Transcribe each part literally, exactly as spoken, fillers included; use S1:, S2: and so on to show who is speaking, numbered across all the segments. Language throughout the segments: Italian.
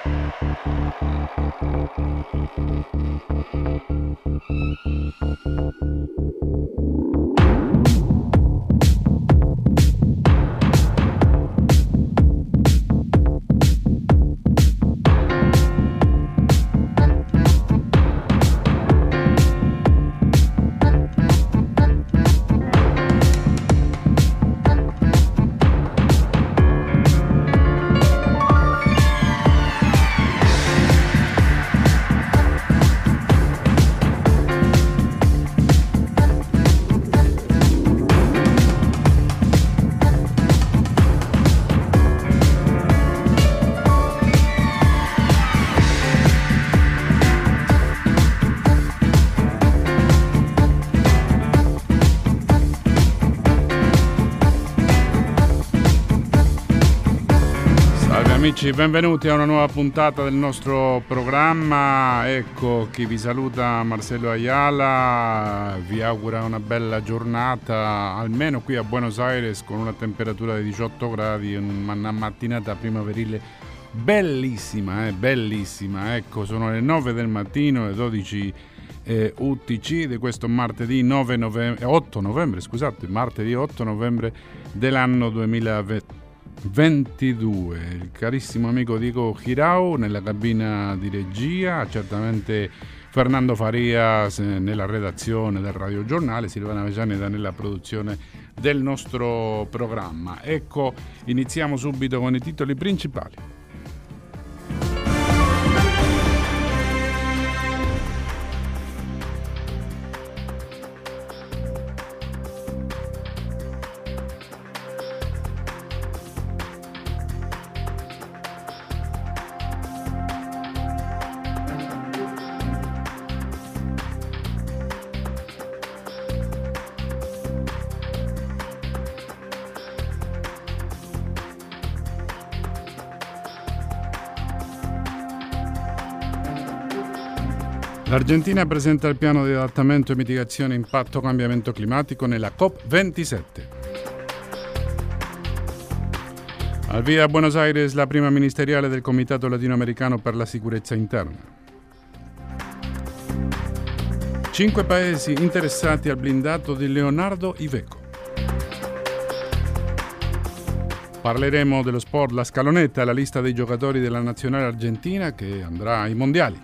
S1: Amici, benvenuti a una nuova puntata del nostro programma. Ecco, chi vi saluta, Marcello Ayala, vi augura una bella giornata, almeno qui a Buenos Aires, con una temperatura di diciotto gradi, una mattinata primaverile bellissima, eh, bellissima. Ecco, sono le nove del mattino, le dodici eh, U T C di questo martedì nove novembre, otto novembre, scusate, martedì otto novembre dell'anno duemilaventidue. Il carissimo amico Diego Girau nella cabina di regia, certamente Fernando Farias nella redazione del radiogiornale, Silvana Vejaneda nella produzione del nostro programma. Ecco, iniziamo subito con i titoli principali. L'Argentina presenta il piano di adattamento e mitigazione impatto cambiamento climatico nella COP ventisette. Al via a Buenos Aires la prima ministeriale del Comitato Latinoamericano per la Sicurezza Interna. Cinque paesi interessati al blindato di Leonardo Iveco. Parleremo dello sport, la scalonetta e la lista dei giocatori della nazionale argentina che andrà ai mondiali.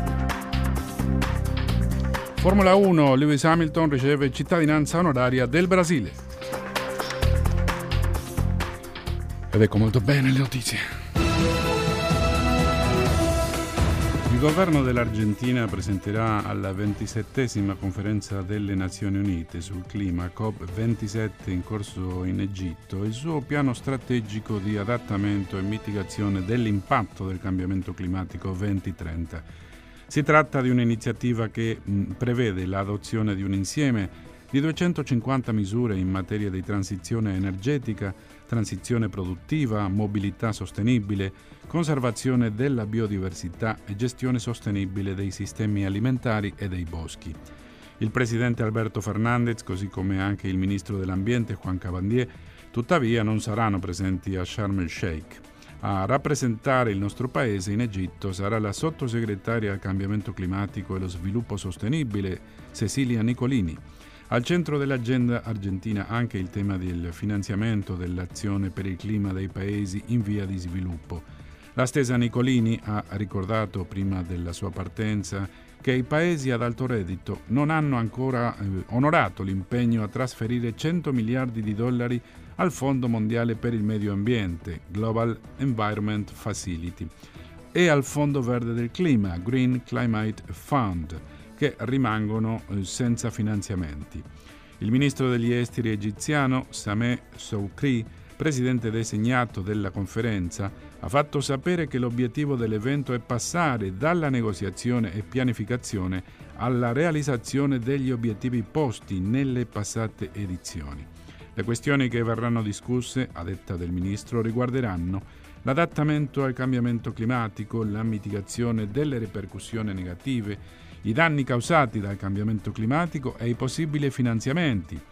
S1: Formula uno, Lewis Hamilton riceve cittadinanza onoraria del Brasile. Ed ecco molto bene le notizie. Il governo dell'Argentina presenterà alla ventisettesima conferenza delle Nazioni Unite sul clima COP ventisette in corso in Egitto il suo piano strategico di adattamento e mitigazione dell'impatto del cambiamento climatico duemilatrenta. Si tratta di un'iniziativa che mh, prevede l'adozione di un insieme di duecentocinquanta misure in materia di transizione energetica, transizione produttiva, mobilità sostenibile, conservazione della biodiversità e gestione sostenibile dei sistemi alimentari e dei boschi. Il presidente Alberto Fernández, così come anche il ministro dell'Ambiente Juan Cabandier, tuttavia non saranno presenti a Sharm el Sheikh. A rappresentare il nostro paese in Egitto sarà la sottosegretaria al cambiamento climatico e lo sviluppo sostenibile Cecilia Nicolini. Al centro dell'agenda argentina anche il tema del finanziamento dell'azione per il clima dei paesi in via di sviluppo. La stessa Nicolini ha ricordato prima della sua partenza che i paesi ad alto reddito non hanno ancora eh, onorato l'impegno a trasferire cento miliardi di dollari al Fondo Mondiale per il Medio Ambiente, Global Environment Facility, e al Fondo Verde del Clima, Green Climate Fund, che rimangono senza finanziamenti. Il ministro degli esteri egiziano, Sameh Shoukry, presidente designato della conferenza, ha fatto sapere che l'obiettivo dell'evento è passare dalla negoziazione e pianificazione alla realizzazione degli obiettivi posti nelle passate edizioni. Le questioni che verranno discusse, a detta del ministro, riguarderanno l'adattamento al cambiamento climatico, la mitigazione delle ripercussioni negative, i danni causati dal cambiamento climatico e i possibili finanziamenti,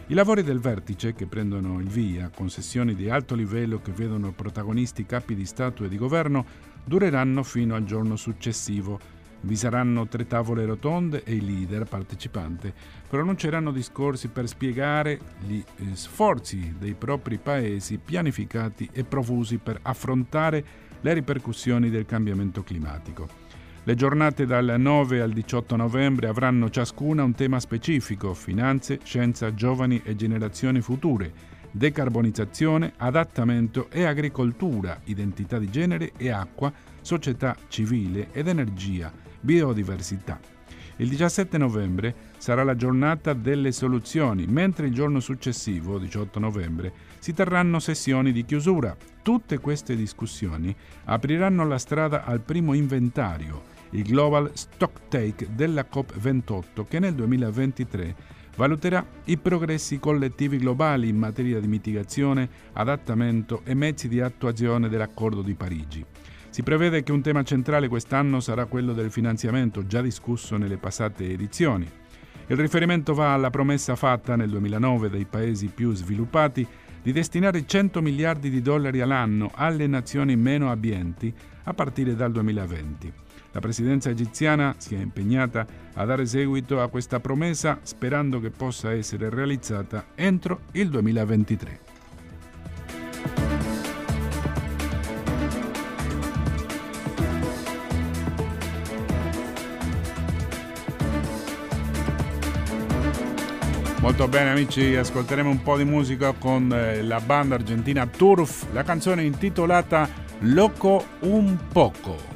S1: I lavori del vertice, che prendono il via con sessioni di alto livello che vedono protagonisti capi di Stato e di governo, dureranno fino al giorno successivo. Vi saranno tre tavole rotonde e i leader partecipanti pronunceranno discorsi per spiegare gli sforzi dei propri paesi pianificati e profusi per affrontare le ripercussioni del cambiamento climatico. Le giornate dal nove al diciotto novembre avranno ciascuna un tema specifico: finanze, scienza, giovani e generazioni future, decarbonizzazione, adattamento e agricoltura, identità di genere e acqua, società civile ed energia, biodiversità. Il diciassette novembre sarà la giornata delle soluzioni, mentre il giorno successivo, diciotto novembre, si terranno sessioni di chiusura. Tutte queste discussioni apriranno la strada al primo inventario, il Global Stocktake della COP ventotto, che nel duemilaventitré valuterà i progressi collettivi globali in materia di mitigazione, adattamento e mezzi di attuazione dell'Accordo di Parigi. Si prevede che un tema centrale quest'anno sarà quello del finanziamento, già discusso nelle passate edizioni. Il riferimento va alla promessa fatta nel duemilanove dai paesi più sviluppati di destinare cento miliardi di dollari all'anno alle nazioni meno abbienti a partire dal duemilaventi. La presidenza egiziana si è impegnata a dare seguito a questa promessa, sperando che possa essere realizzata entro il duemilaventitré. Molto bene amici, ascolteremo un po' di musica con eh, la banda argentina Turf, la canzone intitolata Loco un poco.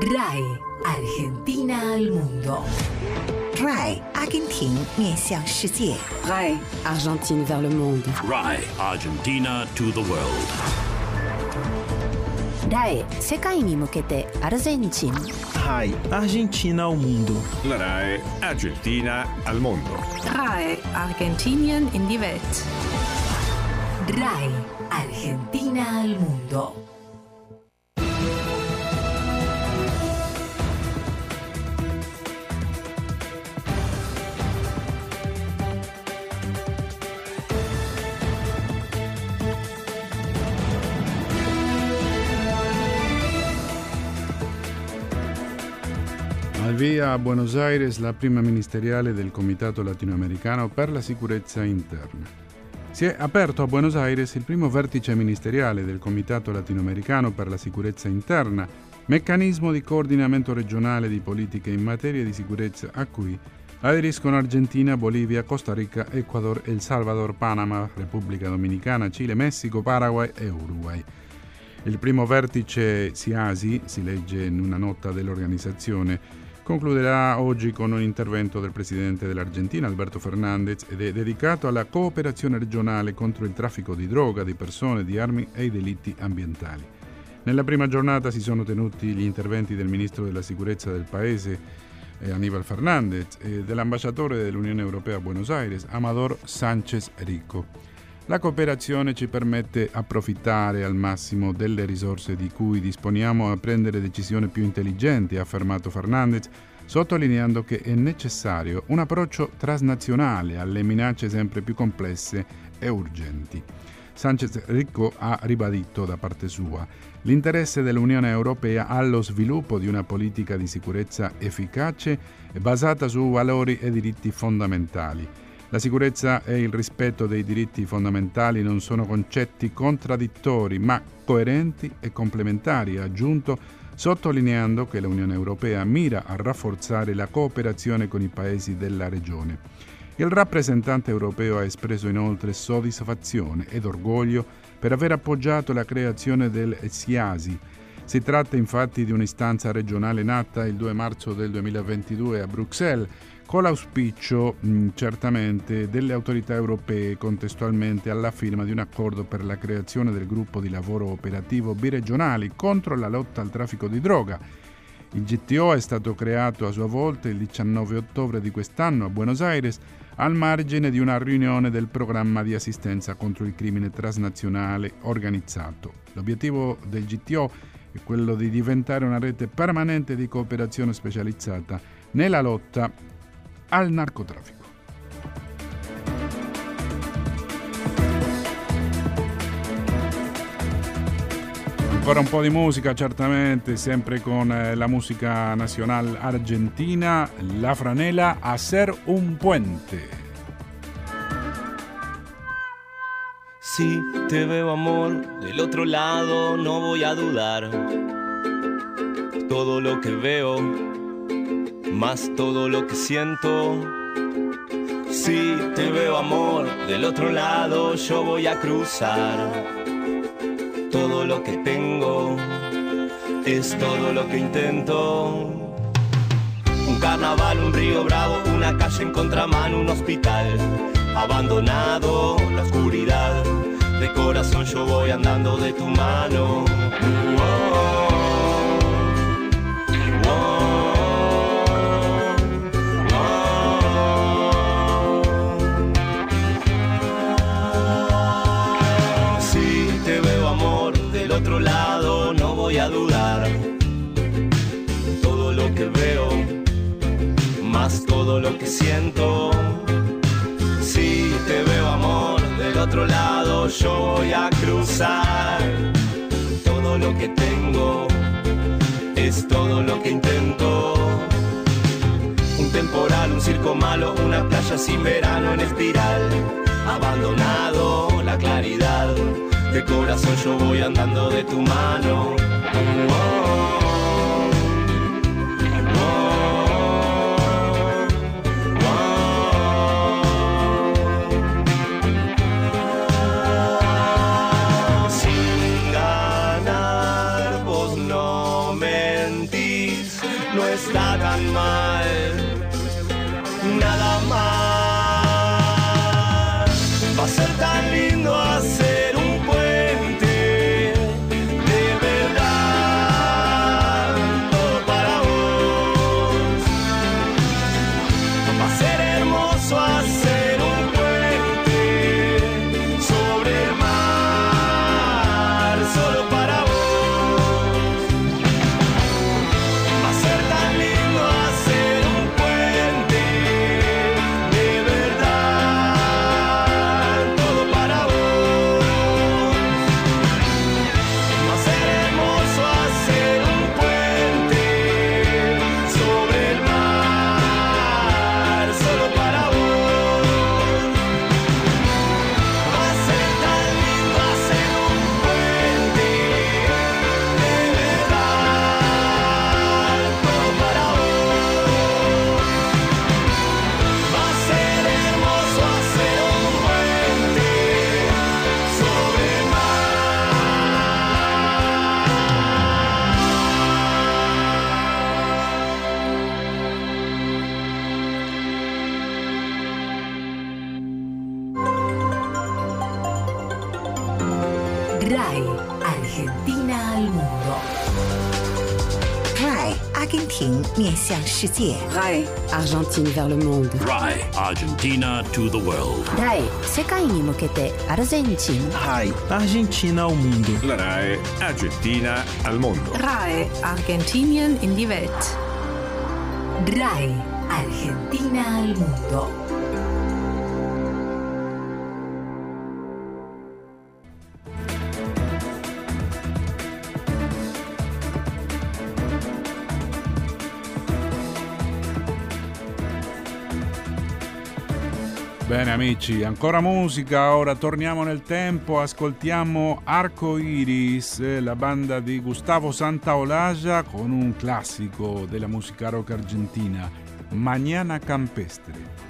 S2: R A I Argentina al mundo.
S3: R A I Argentina 面向世界。
S4: R A I Argentine vers le monde.
S5: R A I Argentina to the world.
S4: R A I 世界に向けてアルゼンチン。
S6: R A I Argentina ao mundo.
S7: La R A I Argentina al mondo.
S8: R A I Argentinien in die Welt.
S2: R A I Argentina al mundo.
S1: Al via a Buenos Aires la prima ministeriale del Comitato Latinoamericano per la Sicurezza Interna. Si è aperto a Buenos Aires il primo vertice ministeriale del Comitato Latinoamericano per la Sicurezza Interna, meccanismo di coordinamento regionale di politiche in materia di sicurezza a cui aderiscono Argentina, Bolivia, Costa Rica, Ecuador, El Salvador, Panama, Repubblica Dominicana, Cile, Messico, Paraguay e Uruguay. Il primo vertice SIASI, si legge in una nota dell'organizzazione, concluderà oggi con un intervento del presidente dell'Argentina, Alberto Fernández, ed è dedicato alla cooperazione regionale contro il traffico di droga, di persone, di armi e i delitti ambientali. Nella prima giornata si sono tenuti gli interventi del ministro della sicurezza del paese, eh, Aníbal Fernández, e dell'ambasciatore dell'Unione Europea a Buenos Aires, Amador Sánchez Rico. La cooperazione ci permette approfittare al massimo delle risorse di cui disponiamo a prendere decisioni più intelligenti, ha affermato Fernández, sottolineando che è necessario un approccio transnazionale alle minacce sempre più complesse e urgenti. Sánchez Rico ha ribadito da parte sua l'interesse dell'Unione Europea allo sviluppo di una politica di sicurezza efficace e basata su valori e diritti fondamentali. La sicurezza e il rispetto dei diritti fondamentali non sono concetti contraddittori, ma coerenti e complementari, ha aggiunto, sottolineando che l'Unione Europea mira a rafforzare la cooperazione con i paesi della regione. Il rappresentante europeo ha espresso inoltre soddisfazione ed orgoglio per aver appoggiato la creazione del SIASI. Si tratta infatti di un'istanza regionale nata il due marzo del duemilaventidue a Bruxelles, con l'auspicio mh, certamente delle autorità europee contestualmente alla firma di un accordo per la creazione del gruppo di lavoro operativo biregionali contro la lotta al traffico di droga. Il G T O è stato creato a sua volta il diciannove ottobre di quest'anno a Buenos Aires al margine di una riunione del programma di assistenza contro il crimine transnazionale organizzato. L'obiettivo del G T O è quello di diventare una rete permanente di cooperazione specializzata nella lotta al narcotraffico. Ancora un po' di musica, certamente, sempre con eh, la musica nazionale argentina, La Franela, Hacer un Puente.
S9: Si te veo, amor, del otro lado, no voy a dudar. Todo lo que veo, más todo lo que siento. Si te veo, amor, del otro lado, yo voy a cruzar. Todo lo que tengo es todo lo que intento. Un carnaval, un río bravo, una calle en contramano, un hospital abandonado, la oscuridad. De corazón yo voy andando de tu mano. Oh, otro lado no voy a dudar. Todo lo que veo, más todo lo que siento. Si te veo, amor, del otro lado yo voy a cruzar. Todo lo que tengo es todo lo que intento. Un temporal, un circo malo, una playa sin verano en espiral. Abandonado, la claridad. De corazón yo voy andando de tu mano. Oh, oh, oh, oh. Sin ganar vos no mentís. tan mal, nada más. Va a ser tan lindo hacer un puente de verdad, todo para vos. Va a ser hermoso hacer un puente sobre el mar, solo para vos. Va a ser tan lindo hacer un puente de verdad, todo para vos. Va a ser hermoso hacer un puente sobre el mar, solo para vos. Va a ser tan lindo hacer un puente de verdad, todo para vos. Va a ser hermoso hacer un puente sobre el
S2: RAI, Argentina al mundo.
S3: RAI 阿根廷面向世界
S4: R A I Argentine vers le monde.
S5: R A I Argentina to the world.
S4: R A I 世界に向けてアルゼンチン。
S6: R A I Argentina ao mundo.
S7: La R A I Argentina al mondo.
S8: R A I Argentinien in die Welt.
S2: RAI, Argentina al mundo.
S1: Bene amici, ancora musica, ora torniamo nel tempo, ascoltiamo Arco Iris, la banda di Gustavo Santaolalla con un classico della musica rock argentina, Mañana Campestre.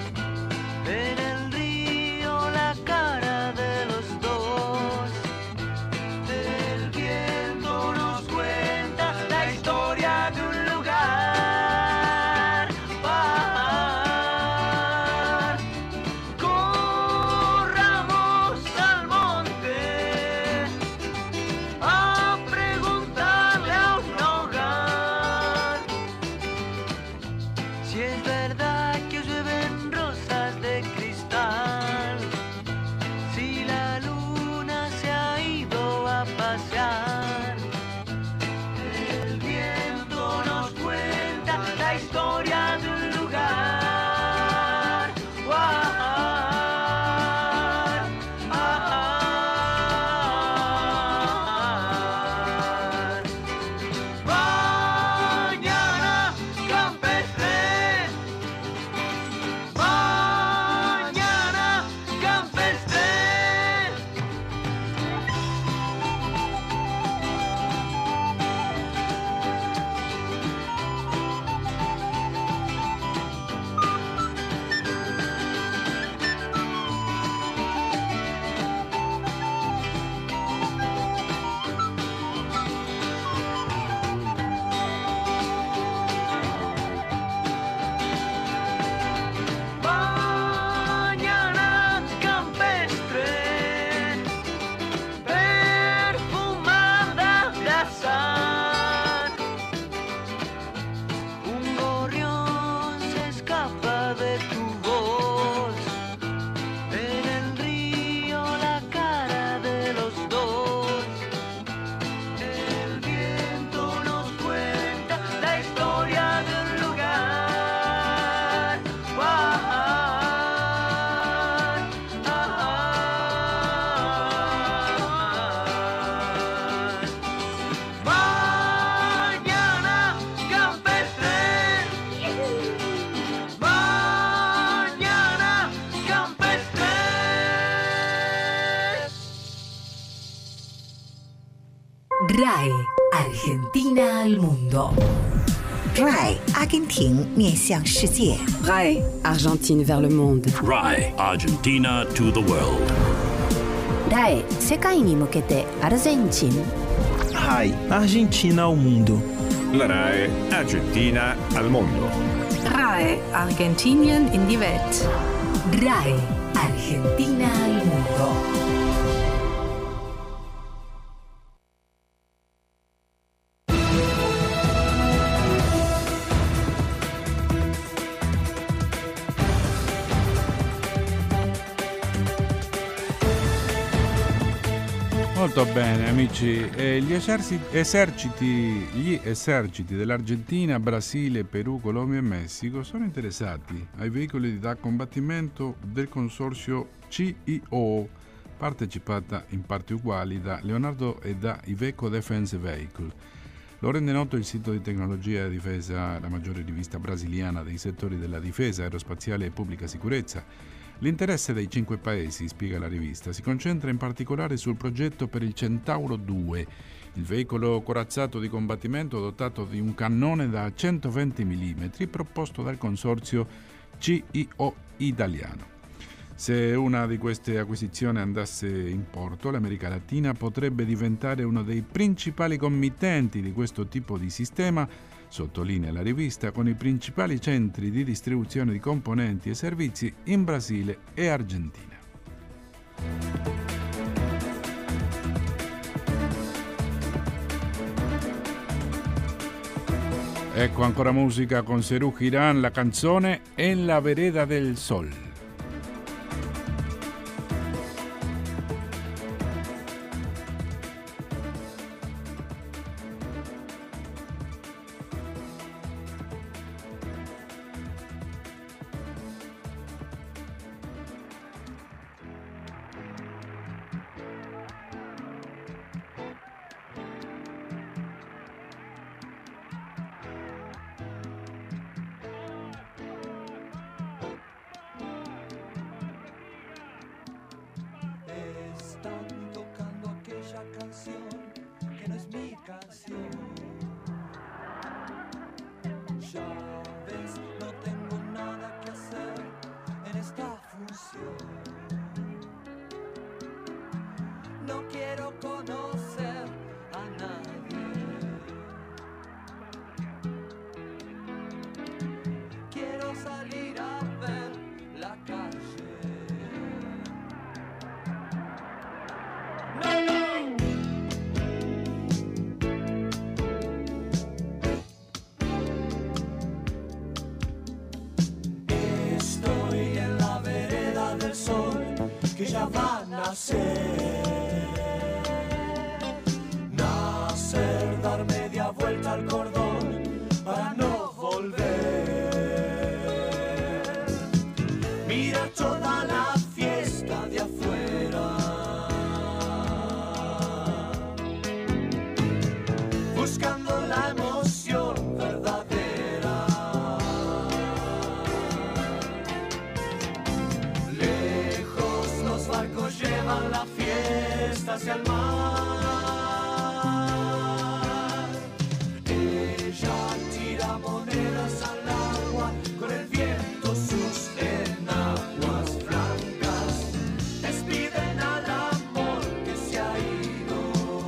S10: En el río la cara de los dos
S2: R A E Argentina al mundo.
S3: R A E 阿根廷面向世界。
S4: R A E Argentine vers le monde.
S5: R A E Argentina to the world.
S4: R A E 世界に向けてアルゼンチン。
S6: R A E Argentina ao mundo.
S7: La R A E Argentina al mondo.
S8: R A E Argentinien in die Welt.
S2: R A E Argentina al mundo.
S1: Molto bene amici, eh, gli eserciti, eserciti, gli eserciti dell'Argentina, Brasile, Perù, Colombia e Messico sono interessati ai veicoli da combattimento del consorzio C I O, partecipata in parti uguali da Leonardo e da Iveco Defense Vehicle. Lo rende noto il sito di tecnologia e difesa, la maggiore rivista brasiliana dei settori della difesa, aerospaziale e pubblica sicurezza. L'interesse dei cinque paesi, spiega la rivista, si concentra in particolare sul progetto per il Centauro due, il veicolo corazzato di combattimento dotato di un cannone da centoventi millimetri proposto dal consorzio C I O italiano. Se una di queste acquisizioni andasse in porto, l'America Latina potrebbe diventare uno dei principali committenti di questo tipo di sistema, sottolinea la rivista, con i principali centri di distribuzione di componenti e servizi in Brasile e Argentina. Ecco ancora musica con Serú Girán, la canzone En la vereda del sol.
S10: No quiero conocer a nadie. Quiero salir a ver la calle. No, no. Estoy en la vereda del sol que ya va a nacer. Nacer, dar media vuelta al cordón para no volver. Mira toda la fiesta de afuera. Buscando la emoción verdadera. Lejos los barcos llevan la fiesta hacia el mar. Ella tira monedas al agua con el viento, sus enaguas blancas despiden al amor que se ha ido.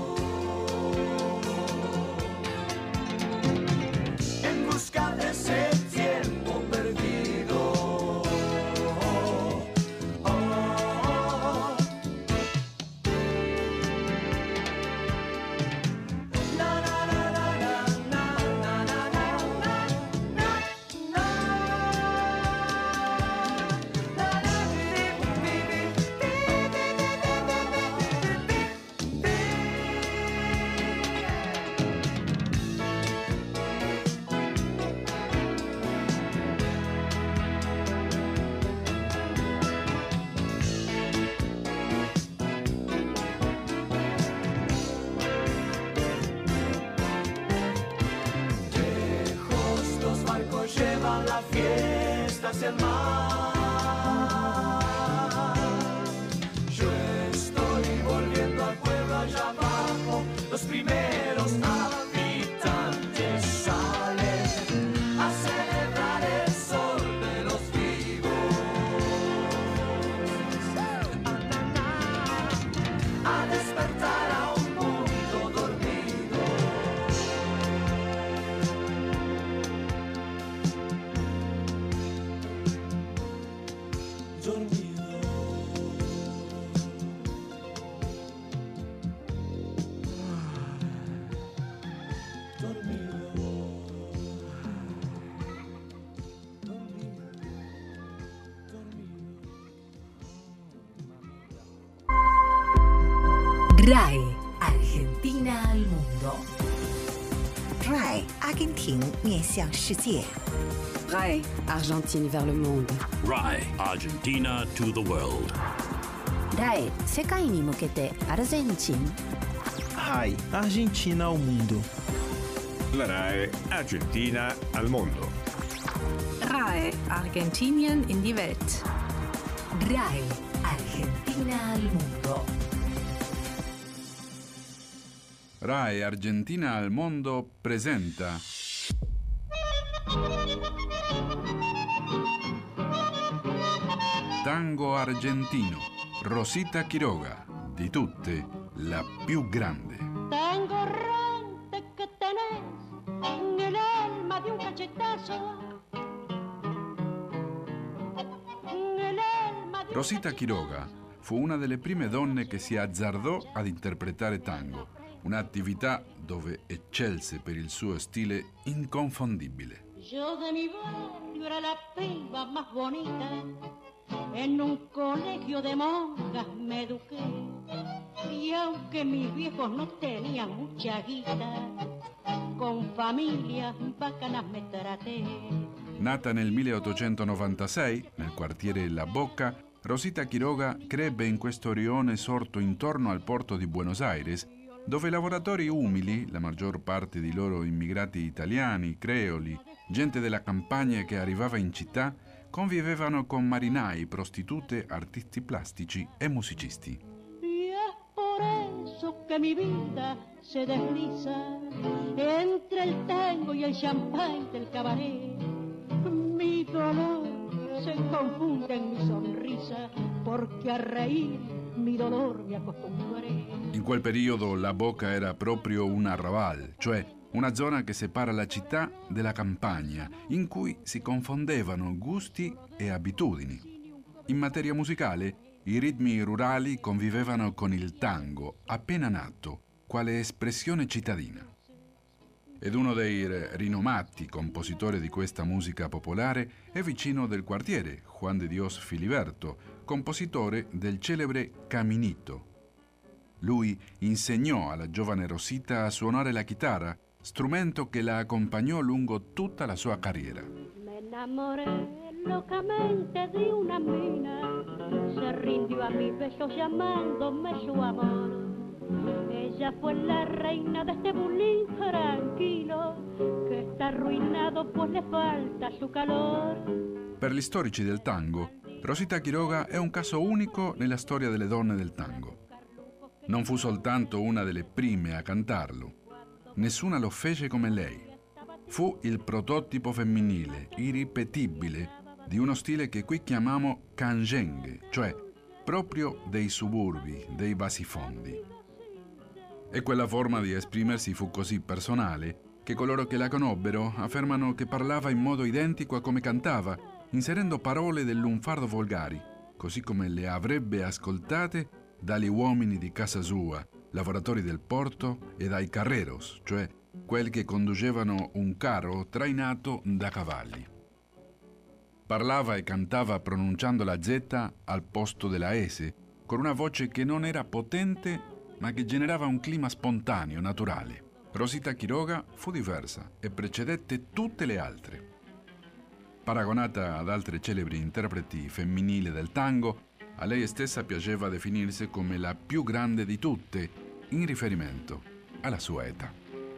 S10: En busca de ese tiempo perdido. Oh, oh. Na, na, na, na, na, na, na, na, na, na, na. Na, na, bi, bi, bi, bi, bi, bi, bi, Lejos los barcos llevan la fiesta hacia el mar. Yo estoy volviendo al pueblo allá abajo, los primeros
S2: RAI Argentina al mondo.
S3: RAI 阿根廷面向世界。
S4: RAI Argentine vers le monde.
S5: R A I Argentina to the world.
S4: ライ世界に向けてアルゼンチン。
S6: RAI Argentina ao mundo.
S7: La R A E Argentina al mondo.
S8: R A I Argentinien in die Welt.
S2: RAI Argentina al mondo.
S1: RAI Argentina al mondo presenta Tango argentino, Rosita Quiroga, di tutte la più grande.
S11: Tango errante que tenés en el alma de un cachetazo. En el alma de un
S1: Rosita Quiroga fu una delle prime donne che si azzardò ad interpretare tango, un'attività dove eccelse per il suo stile inconfondibile.
S11: Yo de mi barrio era la piba más bonita. En un colegio de monjas me eduqué. Y aunque mis viejos no tenían mucha guita, con familias bacanas me traté.
S1: Nata nel milleottocentonovantasei, nel quartiere La Boca, Rosita Quiroga crebbe in questo rione sorto intorno al porto di Buenos Aires, dove i lavoratori umili, la maggior parte di loro immigrati italiani, creoli, gente della campagna che arrivava in città, convivevano con marinai, prostitute, artisti plastici e musicisti.
S11: Y es por eso que mi vida se desliza entre el tango y el champán del cabaret. Mi dolor se confunde en mi sonrisa, porque a reír mi dolor mi acostumbré.
S1: In quel periodo La Boca era proprio un arrabal, cioè una zona che separa la città dalla campagna, in cui si confondevano gusti e abitudini. In materia musicale, i ritmi rurali convivevano con il tango, appena nato, quale espressione cittadina. Ed uno dei rinomati compositori di questa musica popolare è vicino del quartiere, Juan de Dios Filiberto, compositore del celebre Caminito. Lui insegnò alla giovane Rosita a suonare la chitarra, strumento che la accompagnò lungo tutta la sua carriera.
S11: Me enamoré locamente di una mina, se rindió a mis besos llamándome su amor. Ella fue la reina de este bulín tranquilo, que está arruinado pues le falta su calor.
S1: Per gli storici del tango, Rosita Quiroga è un caso unico nella storia delle donne del tango. Non fu soltanto una delle prime a cantarlo, nessuna lo fece come lei. Fu il prototipo femminile, irripetibile, di uno stile che qui chiamiamo cangengue, cioè proprio dei suburbi, dei basifondi. E quella forma di esprimersi fu così personale che coloro che la conobbero affermano che parlava in modo identico a come cantava, inserendo parole del lunfardo volgari, così come le avrebbe ascoltate dagli uomini di casa sua, lavoratori del porto, e dai carreros, cioè quelli che conducevano un carro trainato da cavalli. Parlava e cantava pronunciando la Z al posto della S, con una voce che non era potente, ma che generava un clima spontaneo, naturale. Rosita Quiroga fu diversa e precedette tutte le altre. Paragonata ad altre celebri interpreti femminili del tango, a lei stessa piaceva definirsi come la più grande di tutte, in riferimento alla sua età.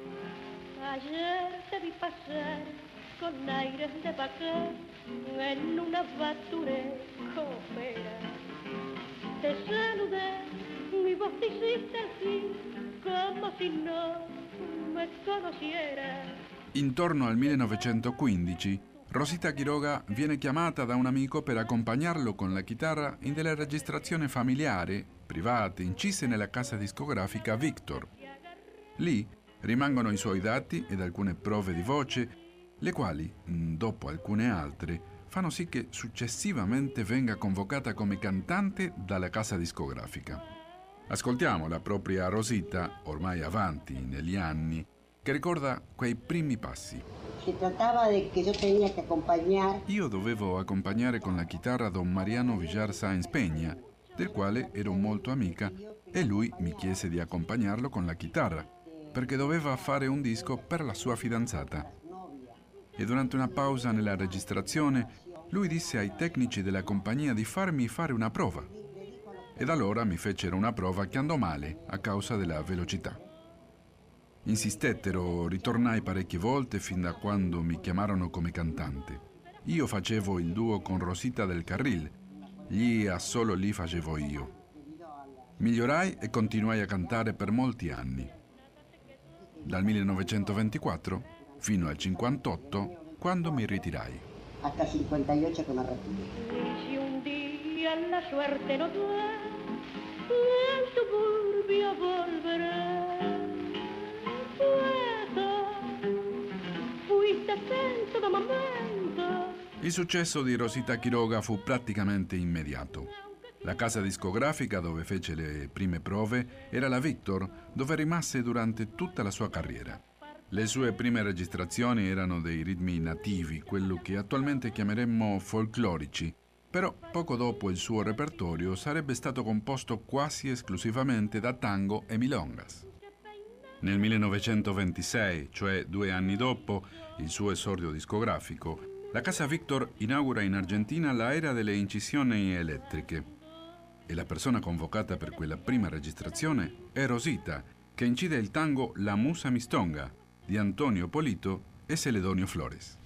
S11: Ayer te vi pasar con aires de vaquero en una bature copera. Te saludé, mi voz te hiciste así, como si no me conociera.
S1: Intorno al millenovecentoquindici, Rosita Quiroga viene chiamata da un amico per accompagnarlo con la chitarra in delle registrazioni familiari, private, incise nella casa discografica Victor. Lì rimangono i suoi dati ed alcune prove di voce, le quali, dopo alcune altre, fanno sì che successivamente venga convocata come cantante dalla casa discografica. Ascoltiamo la propria Rosita, ormai avanti negli anni, che ricorda quei primi passi.
S12: Si trattava di che io tenia che accompagnare.
S1: Io dovevo accompagnare con la chitarra don Mariano Villar Sáenz Peña, del quale ero molto amica, e lui mi chiese di accompagnarlo con la chitarra, perché doveva fare un disco per la sua fidanzata. E durante una pausa nella registrazione, lui disse ai tecnici della compagnia di farmi fare una prova. Ed allora mi fecero una prova che andò male a causa della velocità. Insistettero, ritornai parecchie volte fin da quando mi chiamarono come cantante. Io facevo il duo con Rosita del Carril, lì a solo lì facevo io. Migliorai e continuai a cantare per molti anni. Dal millenovecentoventiquattro fino al cinquantotto, quando mi ritirai.
S12: Hasta cincuantotto che mi retiré.
S11: Si un día la suerte no da, el suburbio volverá. Fuiste senso da momento.
S1: Il successo di Rosita Quiroga fu praticamente immediato. La casa discografica dove fece le prime prove era la Victor, dove rimase durante tutta la sua carriera. Le sue prime registrazioni erano dei ritmi nativi, quello che attualmente chiameremmo folclorici, però poco dopo il suo repertorio sarebbe stato composto quasi esclusivamente da tango e milongas. Nel millenovecentoventisei, cioè due anni dopo il suo esordio discografico, la casa Victor inaugura in Argentina la era delle incisioni elettriche. E la persona convocata per quella prima registrazione è Rosita, che incide il tango La Musa Mistonga di Antonio Polito e Celedonio Flores.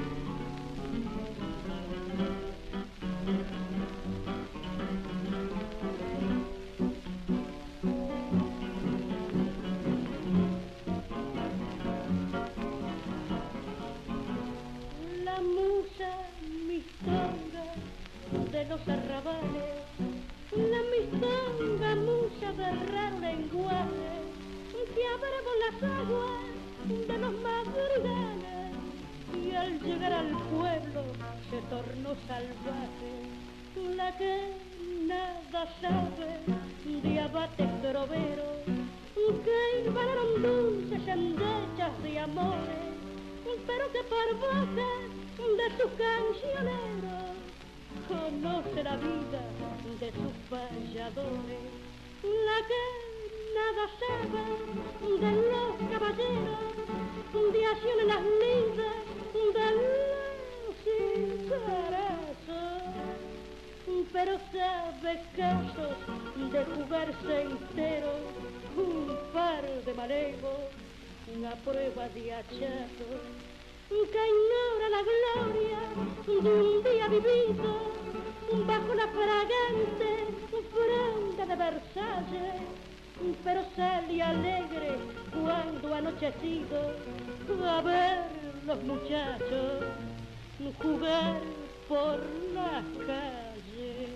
S11: La musa mistonga de los arrabales, la mistonga musa de raro lenguaje, que abre por las aguas de los madrigales, y al llegar al pueblo se tornó salvaje. La que nada sabe de abates groveros, que invanaron dulces endechas de amores, pero que por boca de sus cancioneros conoce la vida de sus payadores. La que nada sabe de los caballeros, de acciones las lindas de los cigarazos, pero sabe casos de jugarse entero un par de manejos, una prueba de hachazos, que ignora la gloria de un día vivido bajo la fragante fronda de Versalles, pero sale alegre cuando anochecido a ver los muchachos jugar por las calles.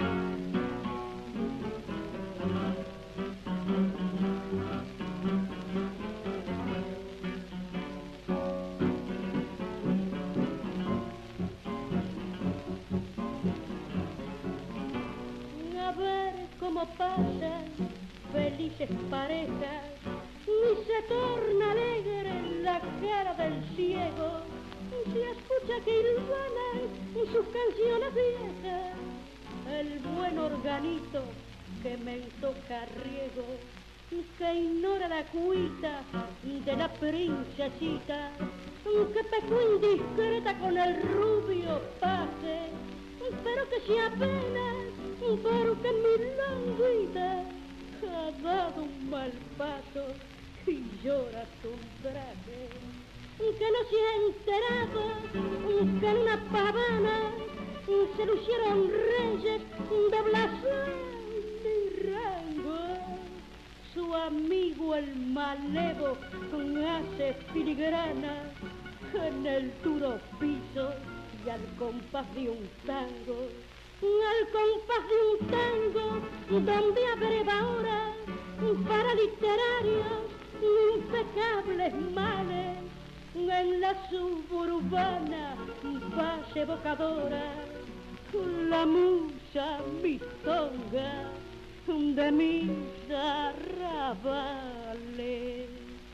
S11: A ver cómo pasan felices parejas, y se torna alegre la cara del ciego, se escucha que hilvanan sus canciones viejas, el buen organito que me toca riego, que ignora la cuita de la princesita, que pecó indiscreta con el rubio paje, pero que se apena porque mi languida ha dado un mal paso y llora su traje, que no se ha enterado que en una pavana se lucieron reyes de blasón y rango. Su amigo el malevo hace filigrana en el duro piso y al compás de un tango, al compás de un tango donde abreva ahora para literarios impecables males, en la suburbana base evocadora, la musa mistonga de mis arrabales.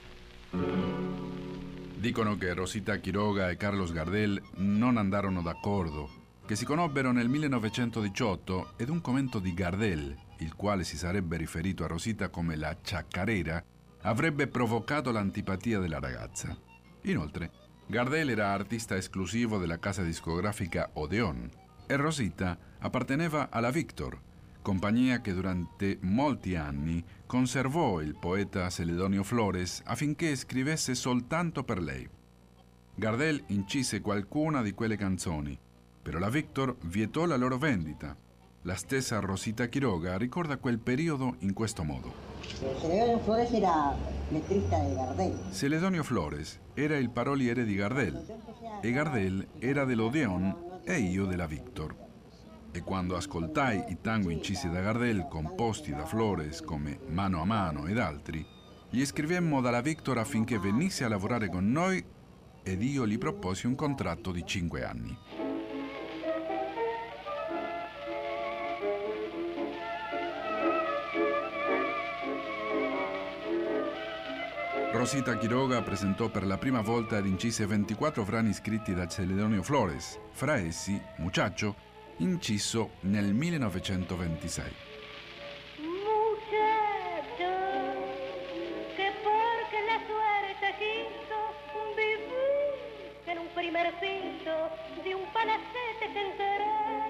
S1: Dicono che Rosita Quiroga e Carlos Gardel non andarono d'accordo, che si conobbero nel millenovecentodiciotto ed un commento di Gardel, il quale si sarebbe riferito a Rosita come la ciaccarera, avrebbe provocato l'antipatia della ragazza. Inoltre, Gardel era artista esclusivo della casa discografica Odeon e Rosita apparteneva alla Victor, compagnia che durante molti anni conservò il poeta Celedonio Flores affinché scrivesse soltanto per lei. Gardel incise qualcuna di quelle canzoni, però la Victor vietò la loro vendita. La stessa Rosita Quiroga ricorda quel periodo in questo modo.
S12: Celedonio Flores era letrista di Gardel.
S1: Celedonio Flores era il paroliere di Gardel e Gardel era dell'Odeon e io della Victor. E quando ascoltai i tango incisi da Gardel, composti da Flores come Mano a Mano ed altri, gli scrivemmo dalla Victor affinché venisse a lavorare con noi ed io gli proposi un contratto di cinque anni. Rosita Quiroga presentò per la prima volta ed incise ventiquattro brani scritti da Celedonio Flores, fra essi Muchacho, inciso nel millenovecentoventisei.
S11: Muchacho, que porque la suerte quiso vivir en un primer piso de un palacete se enteró,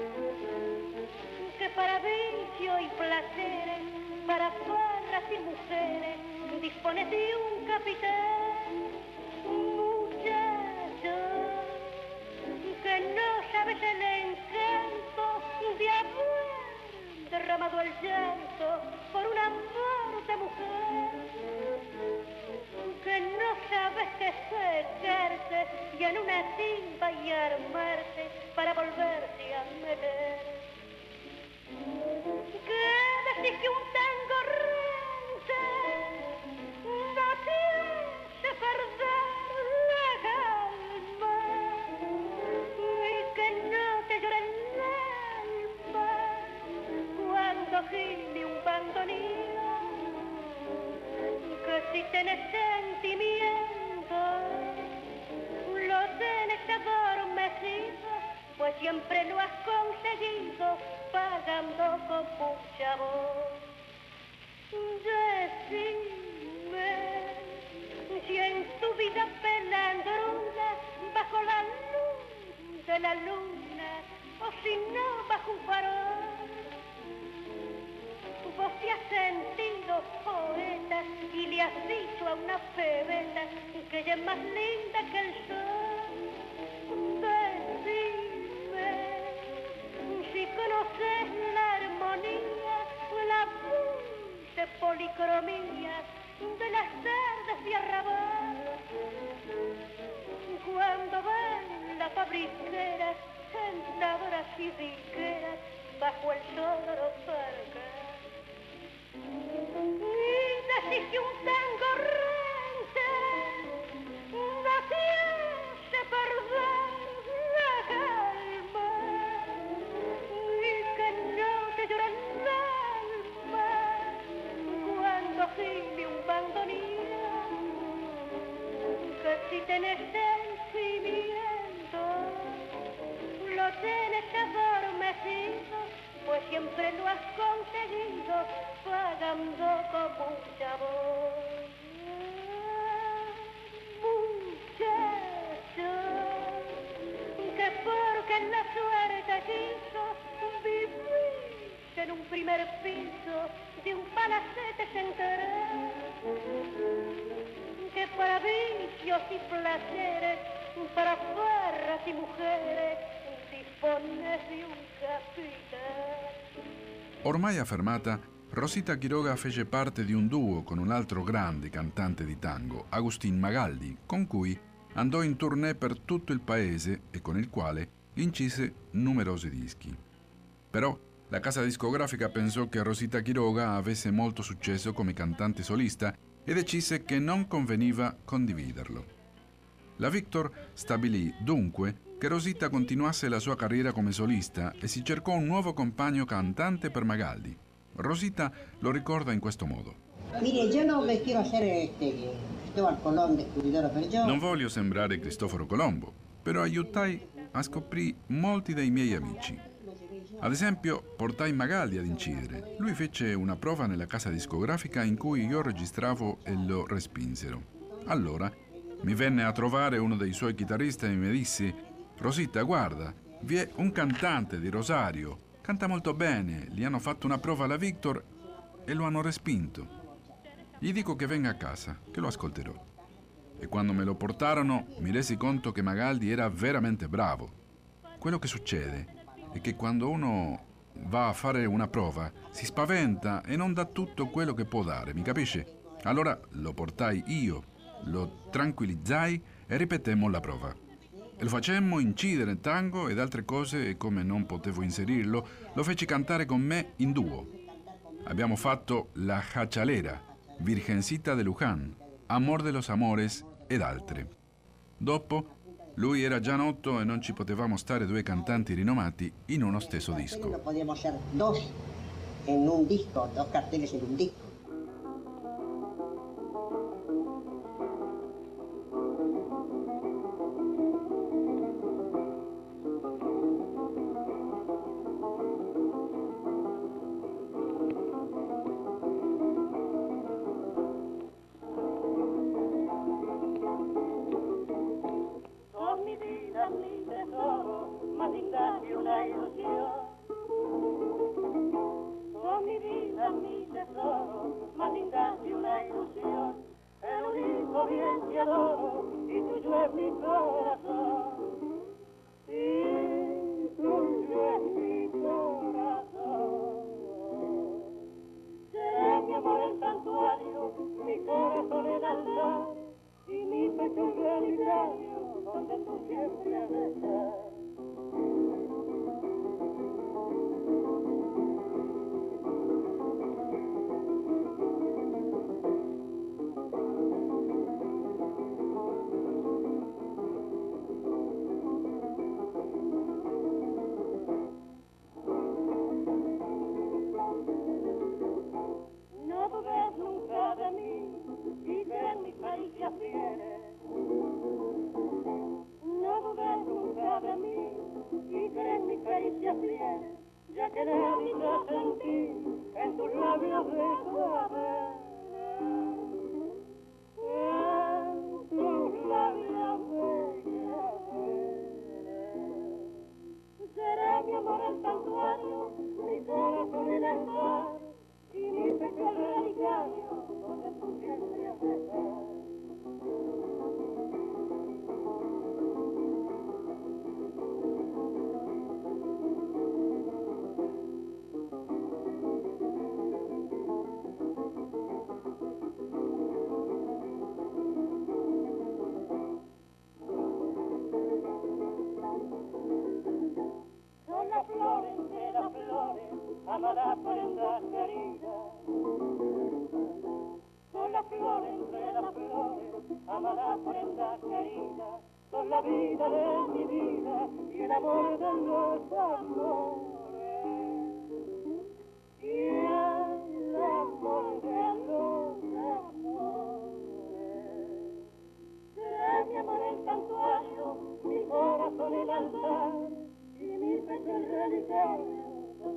S11: que para vicio y placeres, para farras y mujeres, dispone de un capitán. Muchacho, que no sabes el encanto de haber derramado el llanto por un amor de mujer, que no sabes que secarse y en una timba y armarse para volverse a meter, que decís que un tango rente no te hace perder la calma, que no te llora el alma cuando gime un bandoneón, que si tenés sentimiento lo tenés adormecido, pues siempre lo has conseguido pagando con mucha voz. Decime si en tu vida pelandruna bajo la luz de la luna, o si no bajo un farol, vos te has sentido poeta y le has dicho a una pebeta que ella es más linda que el sol. Decime si conoces la armonía, la dulce policromía de las tardes de arrabal, cuando van las fabriqueras, sentadoras y diqueras bajo el toro parca. Y decís que un tango rente no te hace perder la calma, y que no te llora el alma cuando gime un bandoneón, que si tenés sentimiento lo tenés adormecido, pues siempre lo has conseguido pagando con mucha voz. Muchacho, que porque la suerte quiso vivir en un primer piso de un palacete se enteró, que para vicios y placeres, para farras y mujeres, dispones de un capitán.
S1: Ormai affermata, Rosita Quiroga fece parte di un duo con un altro grande cantante di tango, Agustín Magaldi, con cui andò in tournée per tutto il paese e con il quale incise numerosi dischi. Però la casa discografica pensò che Rosita Quiroga avesse molto successo come cantante solista e decise che non conveniva condividerlo. La Victor stabilì dunque che Rosita continuasse la sua carriera come solista e si cercò un nuovo compagno cantante per Magaldi. Rosita lo ricorda in questo modo.
S12: Mire, io non me quiero hacer este, Cristóbal Colón descubridor, per yo...
S1: Non voglio sembrare Cristoforo Colombo, però aiutai a scoprire molti dei miei amici. Ad esempio, portai Magaldi ad incidere. Lui fece una prova nella casa discografica in cui io registravo e lo respinsero. Allora mi venne a trovare uno dei suoi chitarristi e mi disse: Rosita, guarda, vi è un cantante di Rosario, canta molto bene, gli hanno fatto una prova alla Victor e lo hanno respinto. Gli dico che venga a casa, che lo ascolterò. E quando me lo portarono mi resi conto che Magaldi era veramente bravo. Quello che succede è che quando uno va a fare una prova si spaventa e non dà tutto quello che può dare, mi capisce? Allora lo portai io, lo tranquillizzai e ripetemmo la prova. E lo facemmo incidere tango ed altre cose e come non potevo inserirlo, lo feci cantare con me in duo. Abbiamo fatto La Jachalera, Virgencita de Luján, Amor de los Amores ed altre. Dopo, lui era già noto e non ci potevamo stare due cantanti rinomati in uno stesso disco.
S12: No podíamos ser dos en un disco, dos carteles en un disco.
S11: Ya que necesito sentir en tus labios de suave, en tus labios de será mi amor el santuario, mi corazón el altar y mi pecho el relicario donde tú siempre has de estar. Amada prenda querida, son las flores entre las flores, amada prenda querida, son la vida de mi vida y el amor de los amores, y el amor de los amores. Será mi amor el santuario, mi corazón el altar y mi pecho el relicario.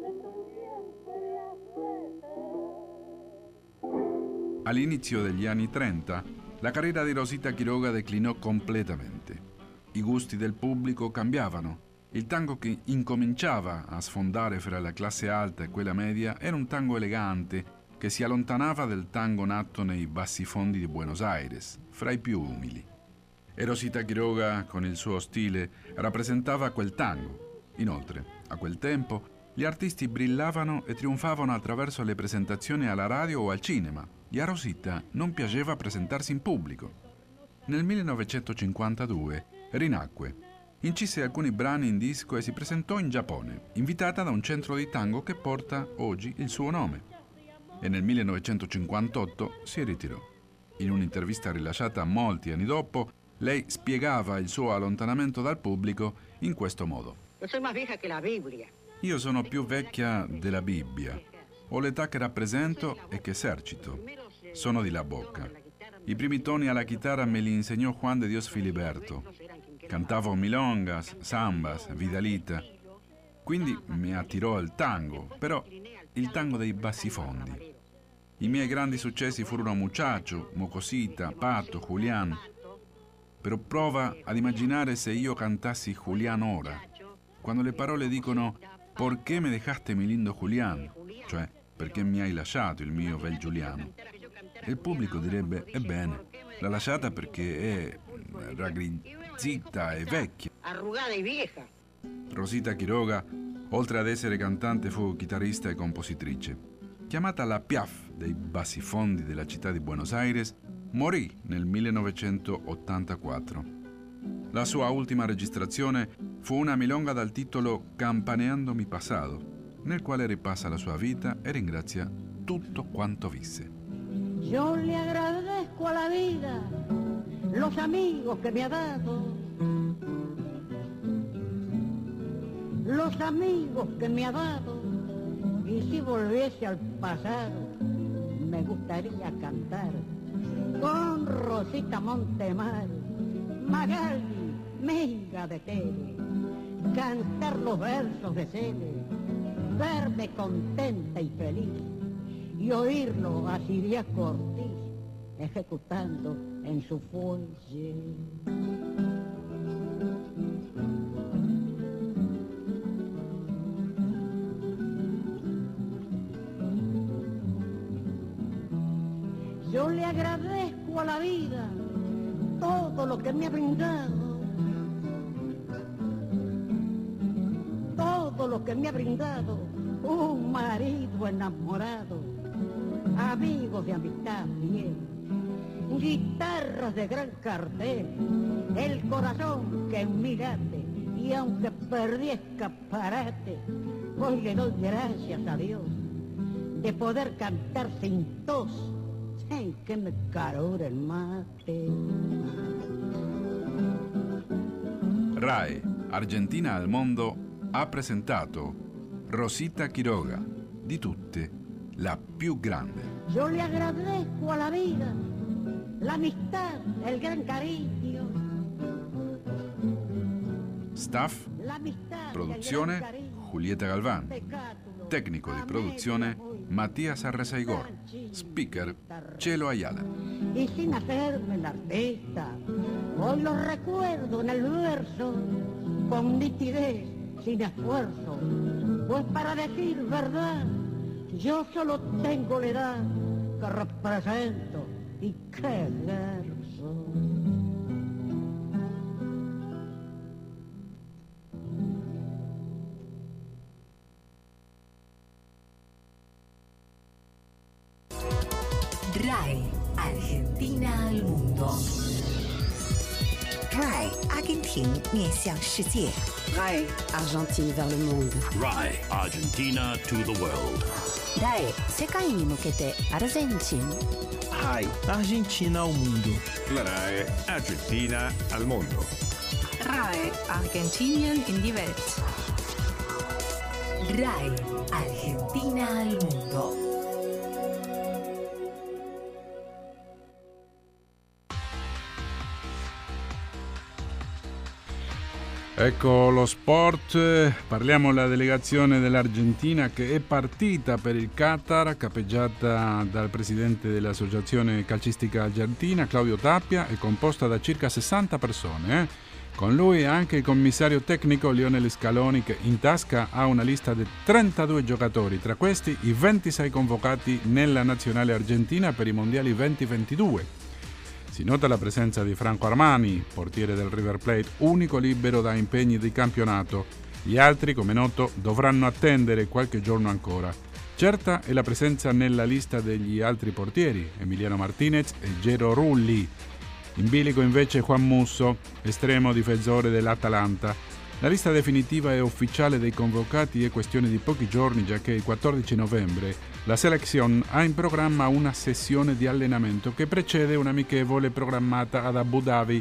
S1: All'inizio degli anni trenta, la carriera di Rosita Quiroga declinò completamente. I gusti del pubblico cambiavano. Il tango che incominciava a sfondare fra la classe alta e quella media era un tango elegante che si allontanava del tango nato nei bassifondi di Buenos Aires, fra i più umili. E Rosita Quiroga, con il suo stile, rappresentava quel tango. Inoltre, a quel tempo, gli artisti brillavano e trionfavano attraverso le presentazioni alla radio o al cinema, e a Rosita non piaceva presentarsi in pubblico. Nel millenovecentocinquantadue rinacque, incise alcuni brani in disco e si presentò in Giappone, invitata da un centro di tango che porta oggi il suo nome. E nel millenovecentocinquantotto si ritirò. In un'intervista rilasciata molti anni dopo, Lei spiegava il suo allontanamento dal pubblico in questo modo.
S12: Yo soy más vieja que la Biblia.
S1: Io sono più vecchia della Bibbia. Ho l'età che rappresento e che esercito. Sono di La Bocca. I primi toni alla chitarra me li insegnò Juan de Dios Filiberto. Cantavo milongas, sambas, vidalita. Quindi mi attirò il tango, però il tango dei bassifondi. I miei grandi successi furono Muchacho, Mocosita, Pato, Julián. Però prova ad immaginare se io cantassi Julián ora, quando le parole dicono «Perché me dejaste mi lindo Julián?», cioè «Perché mi hai lasciato il mio bel Giuliano?». E il pubblico direbbe «Ebbene, l'ha lasciata perché è raggrinzita e vecchia».
S12: Arrugada y vieja.
S1: Rosita Quiroga, oltre ad essere cantante, fu chitarrista e compositrice. Chiamata la Piaf dei bassifondi della città di Buenos Aires, morì nel millenovecentottantaquattro. La sua ultima registrazione fu una milonga dal titolo Campaneando mi pasado, nel quale ripassa la sua vita e ringrazia tutto quanto visse.
S11: Yo le agradezco a la vida los amigos que me ha dado, los amigos que me ha dado, y si volviese al pasado me gustaría cantar con Rosita Montemar, Magali, Menga de Tele, cantar los versos de Cele, verme contenta y feliz y oírlo a Siria Cortés ejecutando en su fuelle. Yo le agradezco a la vida todo lo que me ha brindado, todo lo que me ha brindado, un marido enamorado, amigos de amistad fiel, guitarras de gran cartel, el corazón que en mí late, y aunque perdí escaparate, hoy le doy gracias a Dios de poder cantar sin tos, sin que me calore el mate.
S1: RAI, Argentina al mondo, ha presentato Rosita Quiroga, di tutte la più grande.
S11: Yo le agradezco a la vida la amistad, el gran cariño.
S1: Staff, produzione Julieta Galván. Tecnico di produzione Matías Arrezaigor. Speaker Chelo Ayala.
S11: Y sin hacerme la artista, hoy lo recuerdo en el verso, con nitidez, sin esfuerzo, pues para decir verdad, yo solo tengo la edad que represento y qué verso.
S2: RAI, Argentina al mundo.
S3: RAI, 阿根廷面向世界。
S4: RAI, Argentine vers le monde.
S5: RAI, Argentina to the world.
S4: RAI, 世界に向けてアルゼンチン。
S6: RAI, Argentina ao mundo.
S7: La RAI Argentina al mondo.
S8: RAI, Argentinien in die Welt.
S2: RAI, Argentina al mundo.
S1: Ecco lo sport, parliamo della delegazione dell'Argentina che è partita per il Qatar, capeggiata dal presidente dell'Associazione Calcistica Argentina, Claudio Tapia, e composta da circa sessanta persone. Eh? Con lui anche il commissario tecnico Lionel Scaloni, che in tasca ha una lista di trentadue giocatori, tra questi i ventisei convocati nella nazionale argentina per i mondiali duemilaventidue. Si nota la presenza di Franco Armani, portiere del River Plate, unico libero da impegni di campionato. Gli altri, come noto, dovranno attendere qualche giorno ancora. Certa è la presenza nella lista degli altri portieri, Emiliano Martinez e Gero Rulli. In bilico invece Juan Musso, estremo difensore dell'Atalanta. La lista definitiva e ufficiale dei convocati è questione di pochi giorni, giacché il quattordici novembre la Selección ha in programma una sessione di allenamento che precede un'amichevole programmata ad Abu Dhabi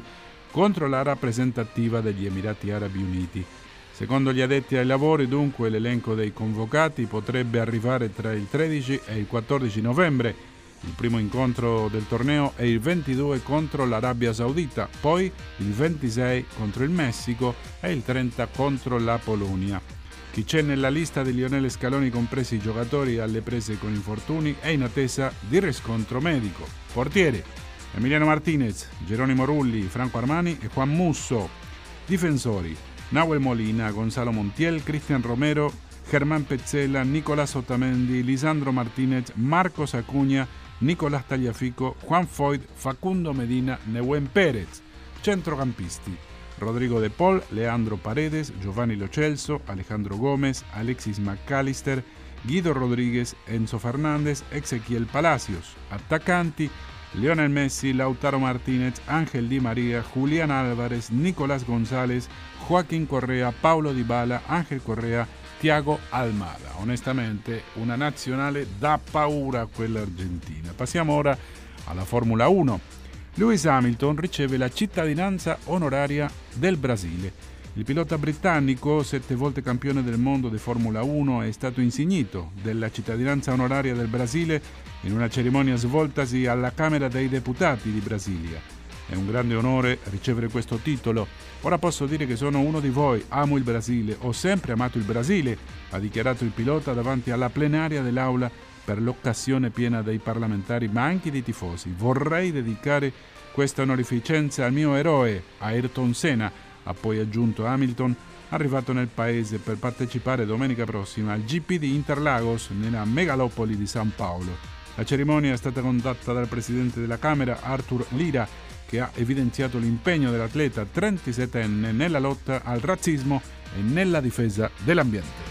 S1: contro la rappresentativa degli Emirati Arabi Uniti. Secondo gli addetti ai lavori, dunque, l'elenco dei convocati potrebbe arrivare tra il tredici e il quattordici novembre. Il primo incontro del torneo è il ventidue contro l'Arabia Saudita, poi il ventisei contro il Messico e il trenta contro la Polonia. Chi c'è nella lista di Lionel Scaloni, compresi i giocatori alle prese con infortuni, è in attesa di riscontro medico. Portieri: Emiliano Martinez, Geronimo Rulli, Franco Armani e Juan Musso. Difensori: Nahuel Molina, Gonzalo Montiel, Cristian Romero, Germán Pezzella, Nicolás Otamendi, Lisandro Martínez, Marcos Acuña, Nicolás Tagliafico, Juan Foyt, Facundo Medina, Nehuen Pérez. Centrocampisti: Rodrigo De Paul, Leandro Paredes, Giovanni Lo Celso, Alejandro Gómez, Alexis McAllister, Guido Rodríguez, Enzo Fernández, Ezequiel Palacios. Attaccanti: Lionel Messi, Lautaro Martínez, Ángel Di María, Julián Álvarez, Nicolás González, Joaquín Correa, Paulo Dybala, Ángel Correa, Thiago Almada. Onestamente una nazionale da paura quella argentina. Passiamo ora alla Formula uno. Lewis Hamilton riceve la cittadinanza onoraria del Brasile. Il pilota britannico, sette volte campione del mondo di Formula uno, è stato insignito della cittadinanza onoraria del Brasile in una cerimonia svoltasi alla Camera dei Deputati di Brasilia. È un grande onore ricevere questo titolo. Ora posso dire che sono uno di voi, amo il Brasile, ho sempre amato il Brasile, ha dichiarato il pilota davanti alla plenaria dell'Aula per l'occasione piena dei parlamentari ma anche dei tifosi. Vorrei dedicare questa onorificenza al mio eroe, Ayrton Senna, ha poi aggiunto Hamilton, arrivato nel paese per partecipare domenica prossima al G P di Interlagos nella megalopoli di San Paolo. La cerimonia è stata condotta dal presidente della Camera, Arthur Lira, che ha evidenziato l'impegno dell'atleta trentasettenne nella lotta al razzismo e nella difesa dell'ambiente.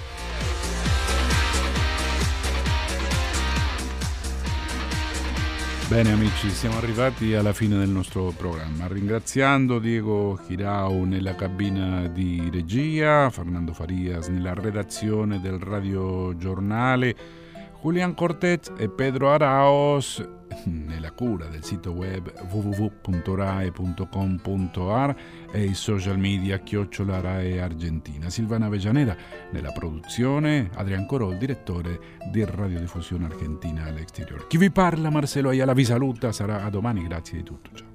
S1: Bene amici, siamo arrivati alla fine del nostro programma, ringraziando Diego Girau nella cabina di regia, Fernando Farias nella redazione del radiogiornale, Julián Cortés e Pedro Araos nella cura del sito web w w w punto rai punto com punto a r e i social media chiocciola Rai Argentina. Silvana Avellaneda nella produzione, Adrián Corò, il direttore di Radiodiffusione Argentina all'Exterior. Chi vi parla, Marcelo Ayala, vi saluta, sarà a domani, grazie di tutto, ciao.